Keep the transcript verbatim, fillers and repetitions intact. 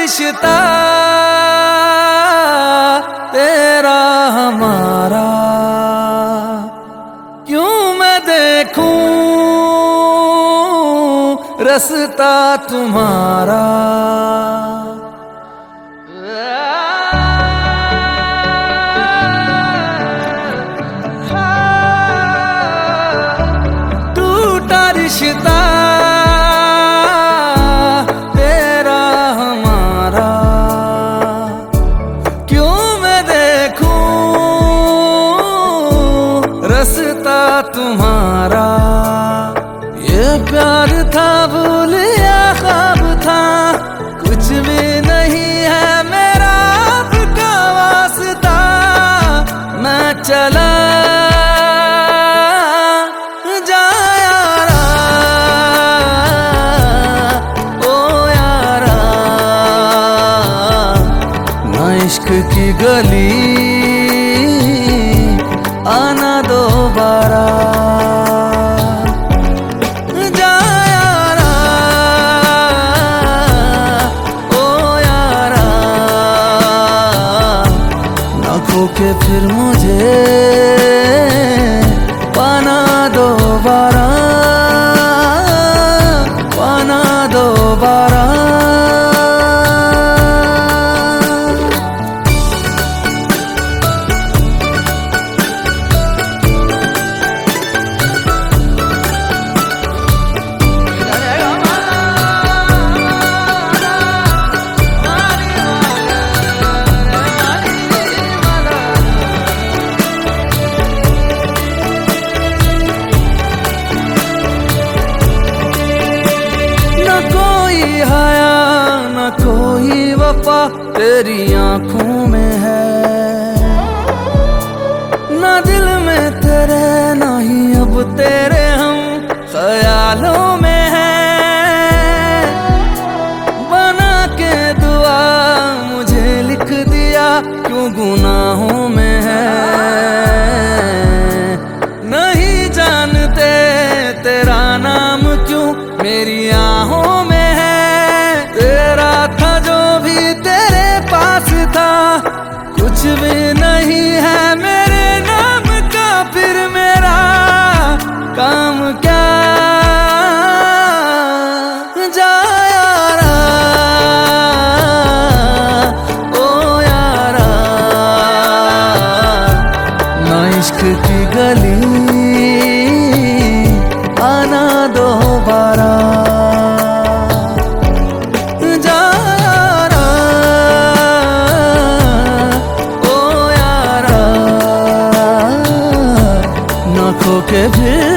रिश्ता तेरा हमारा, क्यों मैं देखूं रास्ता तुम्हारा। टूटा रिश्ता तेरा हमारा, क्यों मैं देखूं रास्ता तुम्हारा। ये प्यार था भूल या ख्वाब था, कुछ भी नहीं है मेरा आपका वास्ता। मैं चला जा यारा, ओ यारा, ना इश्क की गली आना दोबारा। के फिर मुझे पाना दोबारा, पाना दोबारा। कोई वफा तेरी आंखों में है, ना दिल में तेरे ना ही अब तेरे हम ख्यालों में है। बना के दुआ मुझे लिख दिया, क्यों गुनाहों में है। नहीं जानते तेरा नाम क्यों मेरी आहों में है। तेरा था जो भी तेरे पास था, कुछ भी नहीं है मेरे नाम का फिर मेरा काम क्या। जा यारा, ओ यारा, ना इश्क की गली आना दोबारा। आँखों के फिर